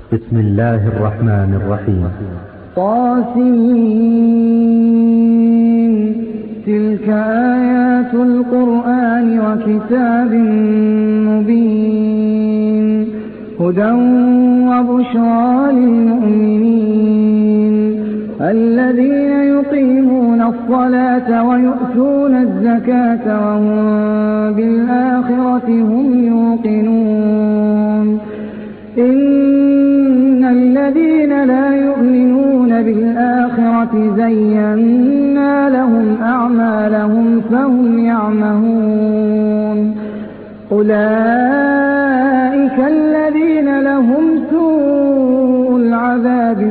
بسم الله الرحمن الرحيم. طاسين. تلك آيات القرآن وكتاب مبين هدى وبشرى للمؤمنين الذين يقيمون الصلاة ويؤتون الزكاة وهم بالآخرة هم يوقنون. إن الذين لا يؤمنون بالآخرة زينا لهم أعمالهم فهم يعمهون. أولئك الذين لهم سوء العذاب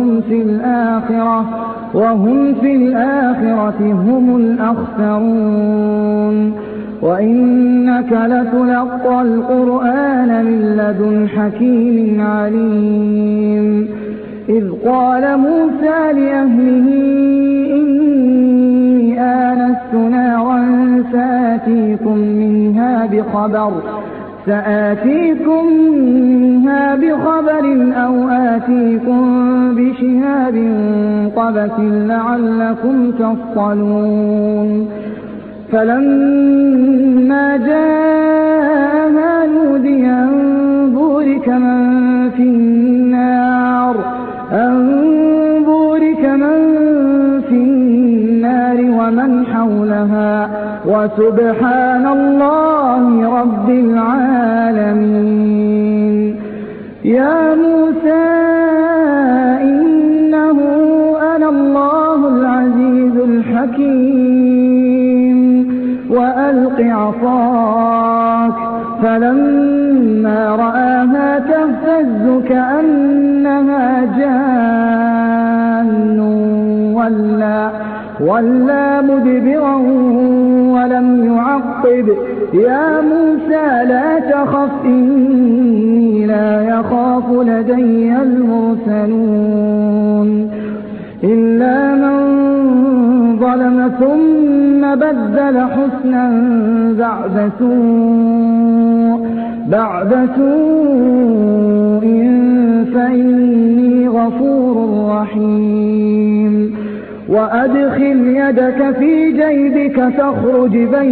وهم في الآخرة هم الأخسرون. وإنك لتلقى القرآن من لدن حكيم عليم. إذ قال موسى لأهله إني آنست نارا سآتيكم منها بخبر أو آتيكم بشهاب قبس لعلكم تصطلون. فلما جاءها نودي أن بورك من في النار ومن حولها وسبحان الله رب العالمين. يا موسى إنه أنا الله العزيز الحكيم وألق عصاك. فلما رآها تهتز كأنها جان ولا مدبرا ولم يعقب. يا موسى لا تخف إني لا يخاف لدي المرسلون. إلا من ظلم ثم بدل حسنا بعد سوء فإني غفور رحيم. وأدخل يدك في جيبك تخرج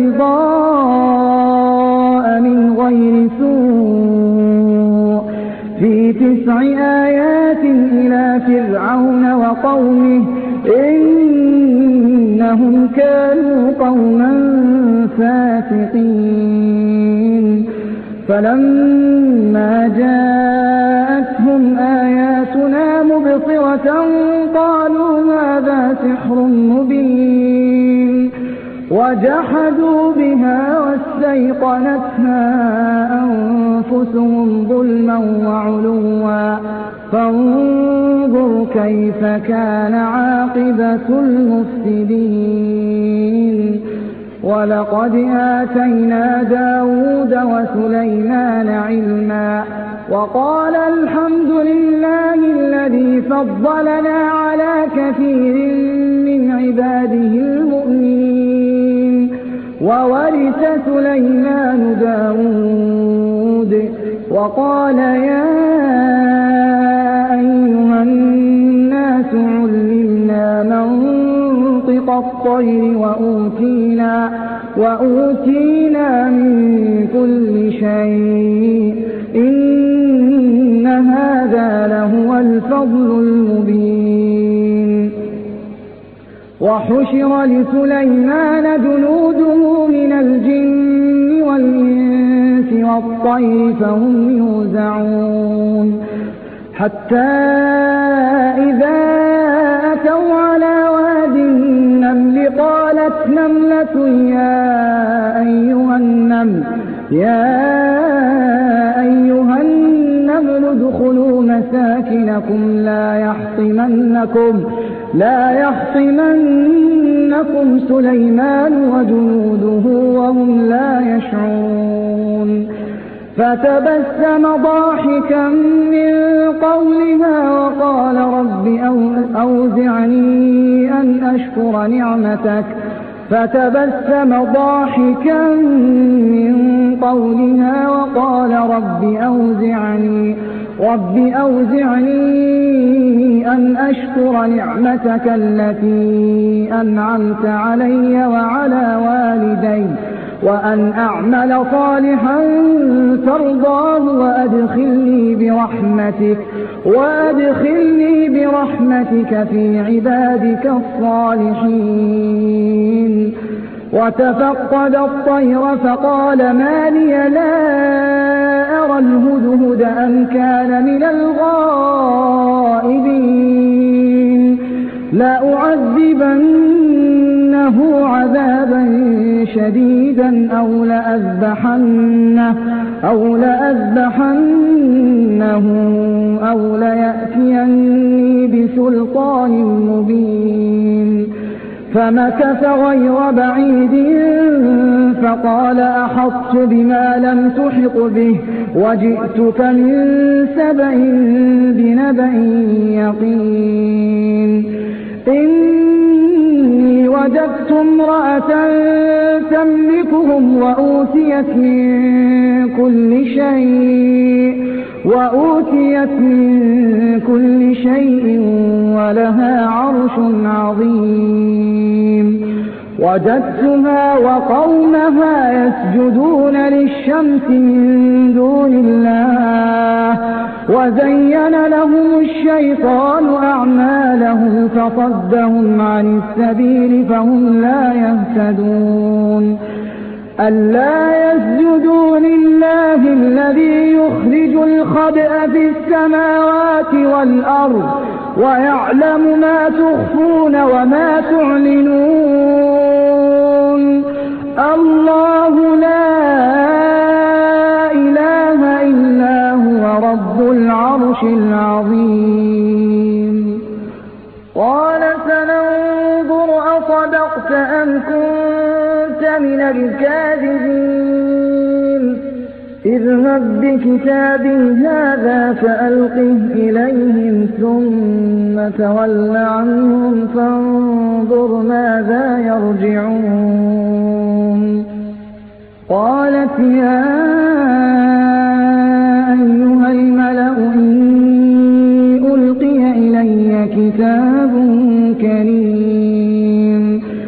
بيضاء من غير سوء في 9 آيات إلى فرعون وقومه إنهم كانوا قوما فاسقين. فلما جاءتهم آياتنا مبصرة قالوا هذا سحر مبين وجحدوا بها واستيقنتها أنفسهم ظلما وعلوا فانظر كيف كان عاقبة المفسدين. ولقد آتينا داود وسليمان علما وقال الحمد لله الذي فضلنا على كثير من عباده المؤمنين. وورث سليمان داود وقال يا أيها الناس علمنا منطق الطير وأوتينا من كل شيء إن هذا لهو الفضل المبين. وحشر لسليمان جنوده من الجن والإنس والطير فهم يوزعون. حتى إذا أتوا على واد النمل قالت نملة يا أيها النمل ادخلوا مساكنكم لا يحطمنكم سليمان وجنوده وهم لا يشعرون. فتبسم ضاحكا من قولها وقال رب أوزعني أن أشكر نعمتك. فتبسم ضاحكا من قولها وقال رب رب أوزعني أن أشكر نعمتك التي أنعمت علي وعلى والدي وأن أعمل صالحا ترضاه وأدخلني برحمتك في عبادك الصالحين. وتفقد الطير فقال ما لي لا أرى الهدهد أم كان من الغائبين لأعذبنه عذابا شديدا أو لأذبحنه أو ليأتيني بسلطان مبين. فمكث غير بعيد فقال أحطت بما لم تحط به وجئتك من سبأ بنبأ يقين. إني وجدت امرأة تملكهم وأوتيت من كل شيء ولها عرش عظيم. وجدتها وقومها يسجدون للشمس من دون الله وزين لهم الشيطان أعمالهم فصدهم عن السبيل فهم لا يهتدون. ألا يسجدوا لله الذي يخرج الخبأ في السماوات والأرض ويعلم ما تخفون وما تعلنون. الله لا إله إلا هو رب العرش العظيم. قال سننظر أصدقت أم كنت من الكاذبين. اذهب بكتابي هذا فألقه إليهم ثم تول عنهم فانظر ماذا يرجعون. قالت يا أيها الملأ إني ألقي إلي كتاب كريم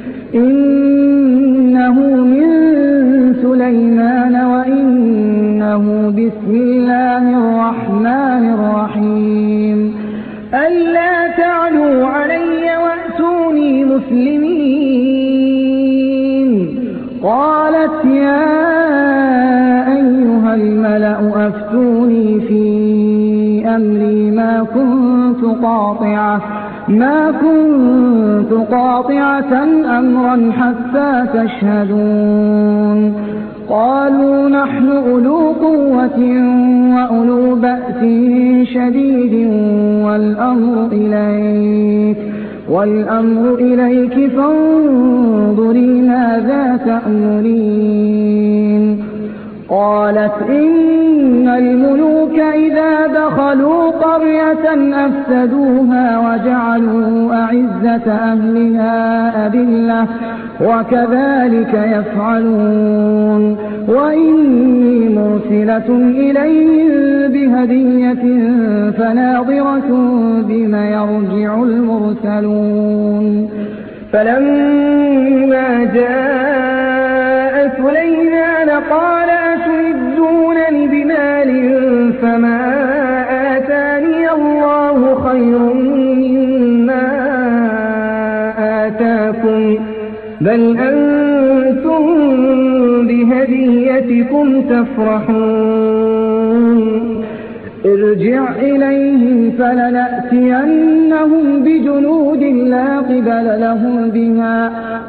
إنه من سليمان وإنه بسم الله الرحمن الرحيم. ألا تعلوا علي وأتوني مسلمين. قالت يا أيها الملأ أفتوني في أمري ما كنت قاطعة أمرا حتى تشهدون. قالوا نحن أولو قوة وأولو بأس شديد والأمر إليك فانظري ماذا تأمرين. قالت إن الملوك إذا دخلوا قرية أفسدوها وجعلوا أعزة أهلها أذلة وكذلك يفعلون. وإني مرسلة إليهم بهدية فناظرة بما يرجع المرسلون. فلما جاء سليمان قال أتمدونني بمال فما آتاني الله خير مما آتاكم بل أنتم بهديتكم تفرحون. ارجع إليهم فلنأتينهم بجنود لا قبل لهم بها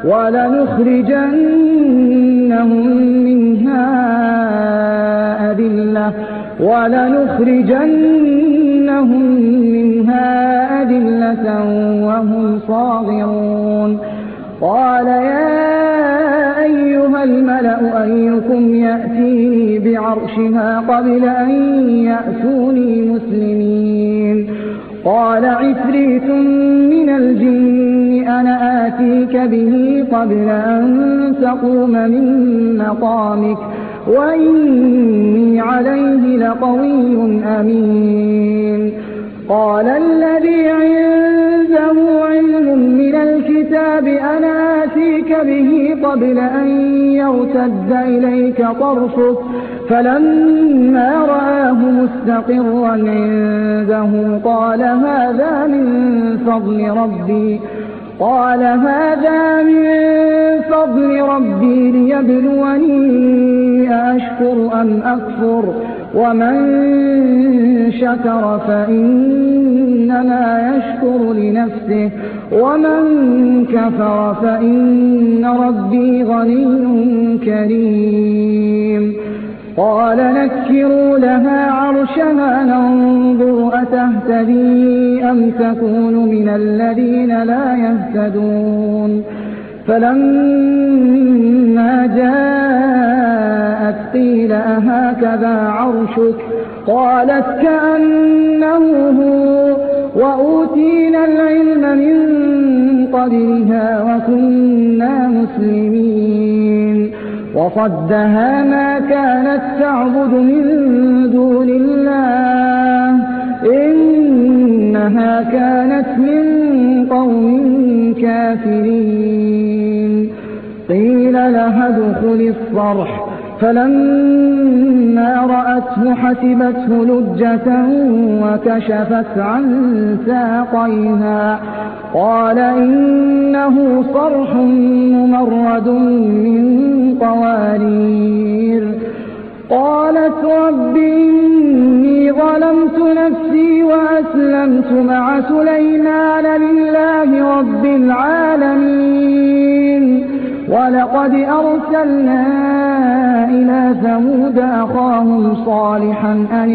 ولنخرجنهم منها أذلة وهم صاغرون. قال يا أيها الملأ أيكم يأتيني بعرشها قبل أن يأتوني مسلمين. قال عفريت من الجن أنا آتيك به قبل أن تقوم من مقامك وإني عليه لقوي أمين. قال الذي عنده علم من الكتاب أنا آتيك به قبل أن يرتد إليك طرفك فلما رآه مستقرا عنده قال هذا من فضل ربي ليبلوني أأشكر أم أكفر ومن شكر فإنما يشكر لنفسه ومن كفر فإن ربي غني كريم. قال نكروا لها عرشها ننظر أتهتدي أم تكون من الذين لا يهتدون. فلما جاءت قيل أهكذا عرشك قالت كأنه هو وأوتينا العلم من قبلها وكنا مسلمين. وصدها ما كانت تعبد من دون الله إنها كانت من قوم كافرين. قيل لها ادخل الصرح فلما رأته حسبته لجة وكشفت عن ساقيها قال إنه صرح ممرد من قوارير. قالت رب إني ظلمت نفسي وأسلمت مع سليمان لله رب العالمين. ولقد أرسلنا إلى ثمود أخاهم صالحا أن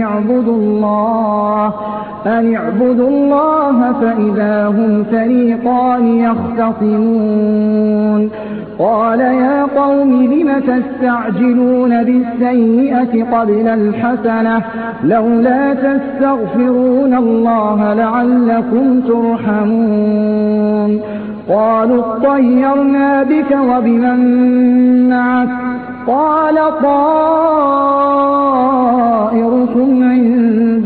اعبدوا الله فإذا هم فريقان يختصمون. قال يا قوم لم تستعجلون بالسيئة قبل الحسنة لولا تستغفرون الله لعلكم ترحمون. قالوا اطيرنا بك وبمن معك قال طائركم عند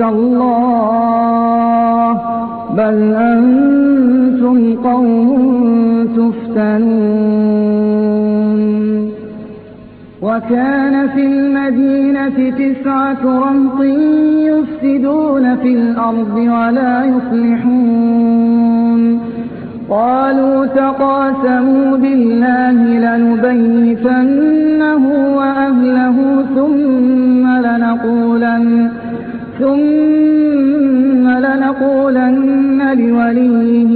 الله بل أنتم قوم تفتنون. وكان في المدينة 9 رهط يفسدون في الأرض ولا يصلحون. قالوا تقاسموا بالله لنبيتنه وأهله ثم لنقولن لوليه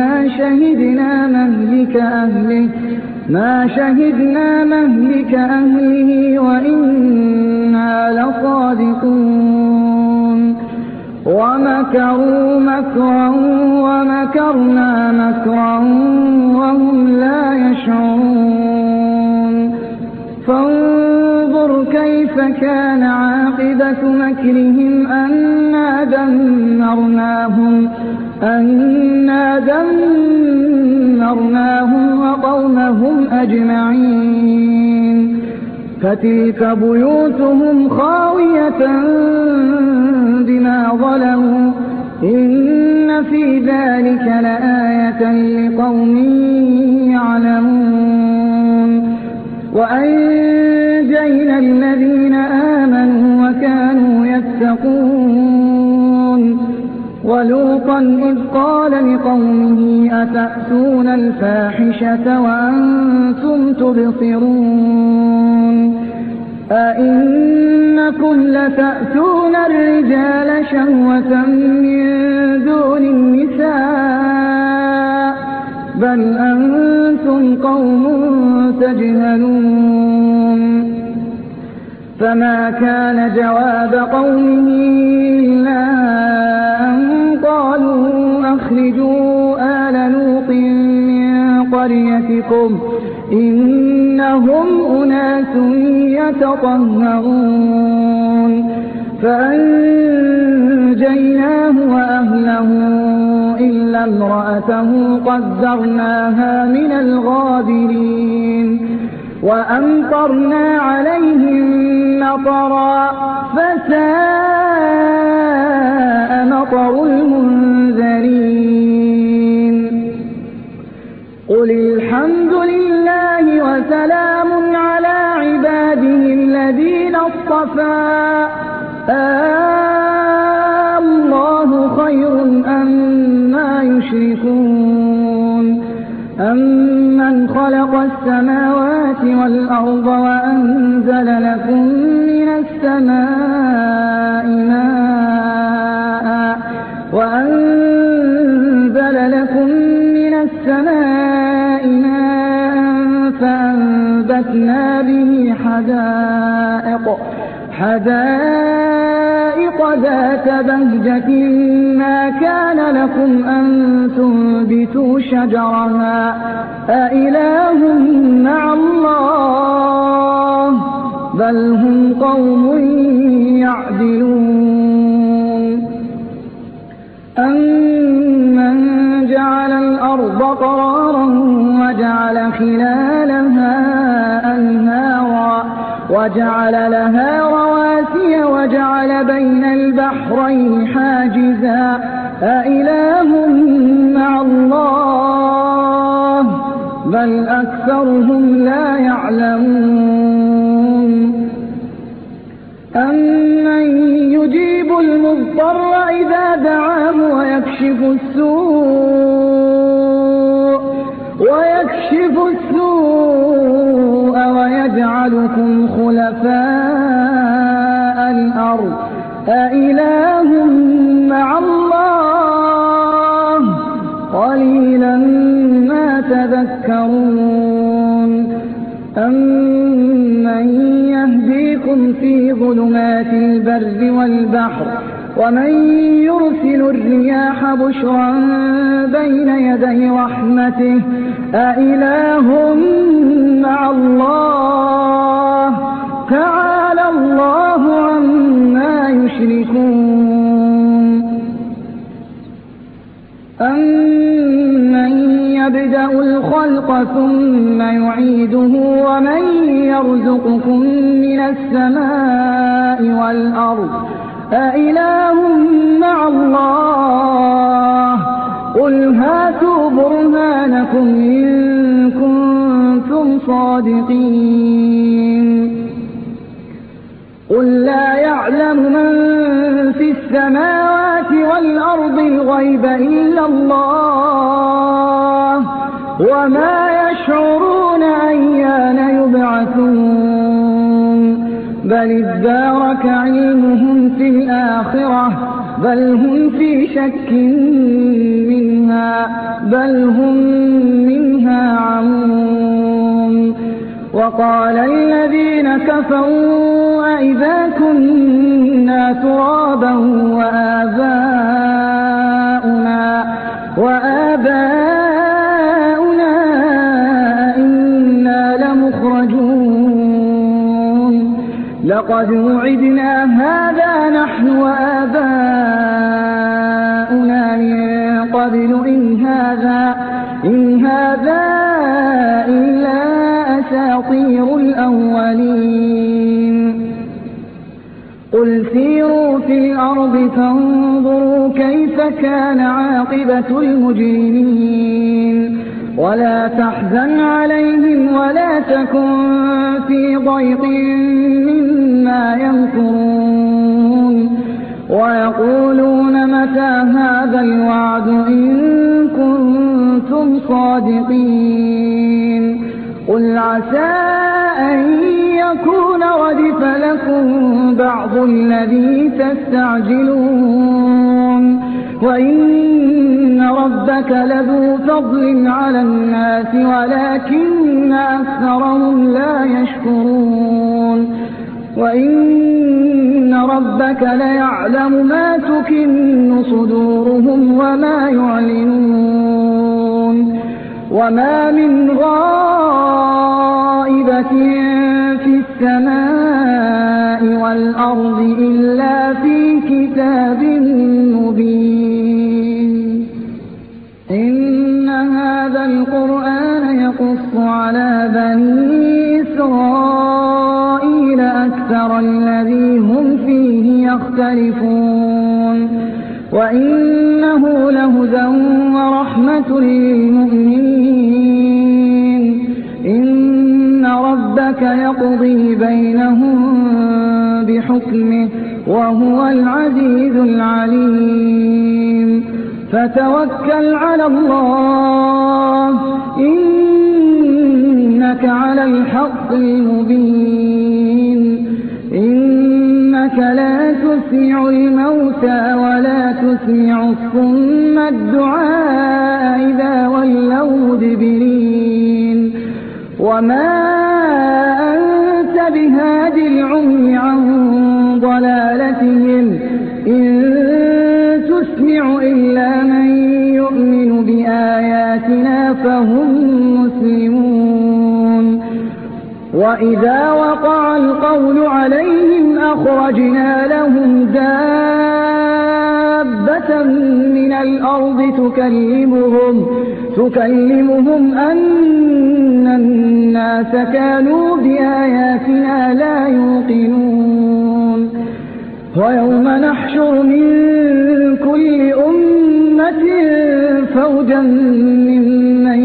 ما شهدنا مهلك أهله وإنا لصادقون. ومكروا مكرا ومكرنا مكرا وهم لا يشعرون. فانظر كيف كان عاقبة مكرهم أنا دمرناهم وقومهم أجمعين. فتلك بيوتهم خاوية بما ظلموا إن في ذلك لآية لقوم يعلمون. وأنجينا الذين آمنوا وكانوا يتقون. ولوطا إذ قال لقومه أتأتون الفاحشة وأنتم تبصرون أئنكم لتأتون الرجال شهوة من دون النساء بل أنتم قوم تجهلون. فما كان جواب قومه إلا أن قالوا أخرجوا آل لوط من قريتكم إنهم أناس يتطهرون. فأنجيناه وأهله إلا امرأته قدرناها من الغابرين. وأمطرنا عليهم مطرا فساء مطر المنذرين قل الحمد لله وسلام على عباده الذين اصطفى الله خير أما يشركون أمن خلق السماوات والأرض وأنزل لكم من السماء ماء فأنبتنا به حدائق ذات بهجة ما كان لكم أن تنبتوا شجرها أإله مع الله بل هم قوم يعدلون أمن جعل الأرض قرارا وجعل خلالها أنهارا وجعل لها رواسي وجعل بين البحرين حاجزا أإله مع الله بل أكثرهم لا يعلمون أمن يجيب المضطر إذا دعاه ويكشف السوء ويجعلكم خلفاء الأرض أإله مع الله قليلا ما تذكرون أمن يهديكم في ظلمات البر والبحر ومن يرسل الرياح بشرا بين يدي رحمته أإله مع الله تعالى الله عما يشركون أمن يبدأ الخلق ثم يعيده ومن يرزقكم من السماء والأرض أإله مع الله قل هاتوا برهانكم إن كنتم صادقين قل لا يعلم من في السماوات والأرض الغيب إلا الله وما يشعرون أيان يبعثون بل ادارك علمهم في الآخرة بل هم في شك منها بل هم منها عمون وقال الذين كفروا أئذا كنا ترابا وآباؤنا إنا لمخرجون لقد وعدنا هذا نحن وآباؤنا من قبل إن هذا إلا أساطير الأولين قل سيروا في الأرض فانظروا كيف كان عاقبة المجرمين ولا تحزن عليهم ولا تكن في ضيق مما يمكرون ويقولون متى هذا الوعد إن كنتم صادقين قل عسى أن يكون ردف لكم بعض الذي تستعجلون وإن ربك لذو فضل على الناس ولكن أكثرهم لا يشكرون وإن ربك ليعلم ما تكن صدورهم وما يعلنون وما من غائبة في السماء والأرض إلا في كتاب مبين إن هذا القرآن يقص على بني إسرائيل أكثر وإنه لهدى ورحمة للمؤمنين إن ربك يقضي بينهم بحكمه وهو العزيز العليم فتوكل على الله إنك على الحق المبين إنك لا تسمع الموتى ولا تسمع الصم الدعاء إذا ولوا مدبرين وما أنت بهاد العمي عن ضلالتهم إن تسمع إلا من يؤمن بآياتنا فهم مسلمون وإذا وقع القول عليهم أخرجنا لهم دابة من الأرض تكلمهم أن الناس كانوا بآياتنا لا يوقنون ويوم نحشر من كل أمة فوجا ممن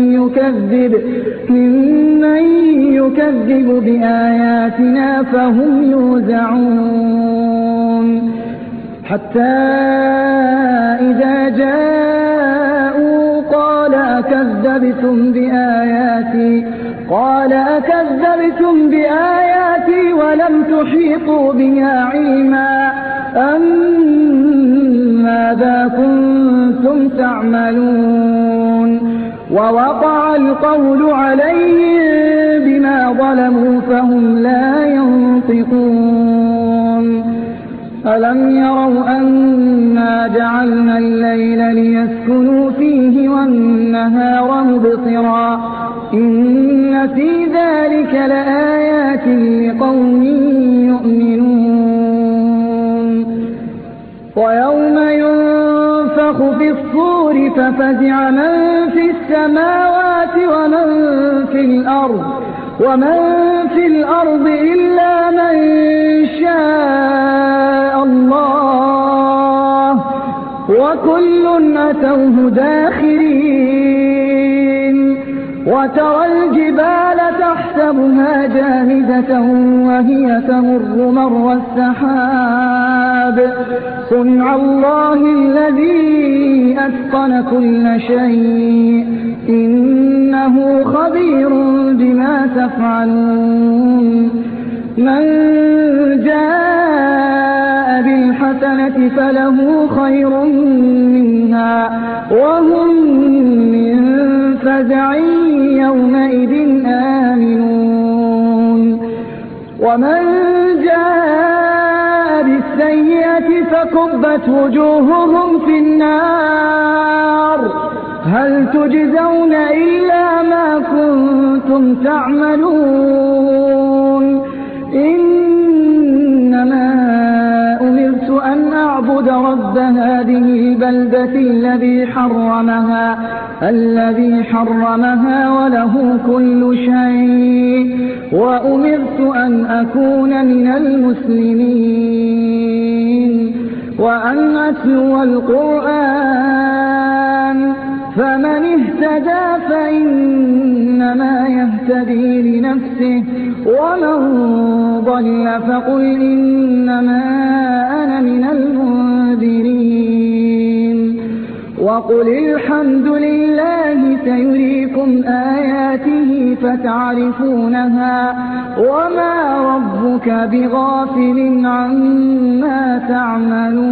يكذب بآياتنا فهم يوزعون حتى إذا جاءوا قال أكذبتم بآياتي ولم تحيطوا بها علما أم ماذا كنتم تعملون ووقع القول عليهم بما ظلموا فهم لا ينطقون ألم يروا أنا جعلنا الليل ليسكنوا فيه والنهار مبصرا إن في ذلك لآيات لقوم يؤمنون ويوم ينفخ في الصور ففزع من في السماوات ومن في الأرض إلا من شاء الله وكل أتوه داخرين وترى الجبال تحسبها جامدة وهي تمر مر السحاب صنع الله الذي أتقن كل شيء إنه خبير بما تفعلون من جاء بالحسنة فله خير منها وهم من فزع يومئذ آمنون ومن جاء بالسيئة فكبت وجوههم في النار هل تجزون إلا ما كنتم تعملون إنما أمرت أن أعبد رب هذه البلدة الذي حرمها وله كل شيء وأمرت أن أكون من المسلمين وأن أتلو القرآن فمن اهتدى فإنما يهتدي لنفسه ومن ضل فقل إنما أنا من المنذرين وقل الحمد لله سيريكم آياته فتعرفونها وما ربك بغافل عما تعملون